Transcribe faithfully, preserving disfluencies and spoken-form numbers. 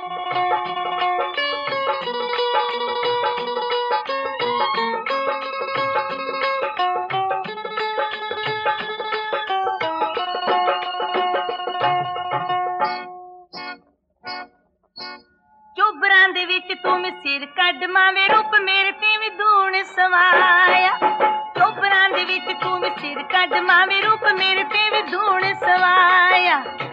चोबरां दे विच तू मैं सिर कड्ड मावे रूप मेरे ते भी धूण सवाया। चोबरां दे विच तू मैं सिर कड्ड मावे रूप मेरे ते भी धूण सवाया।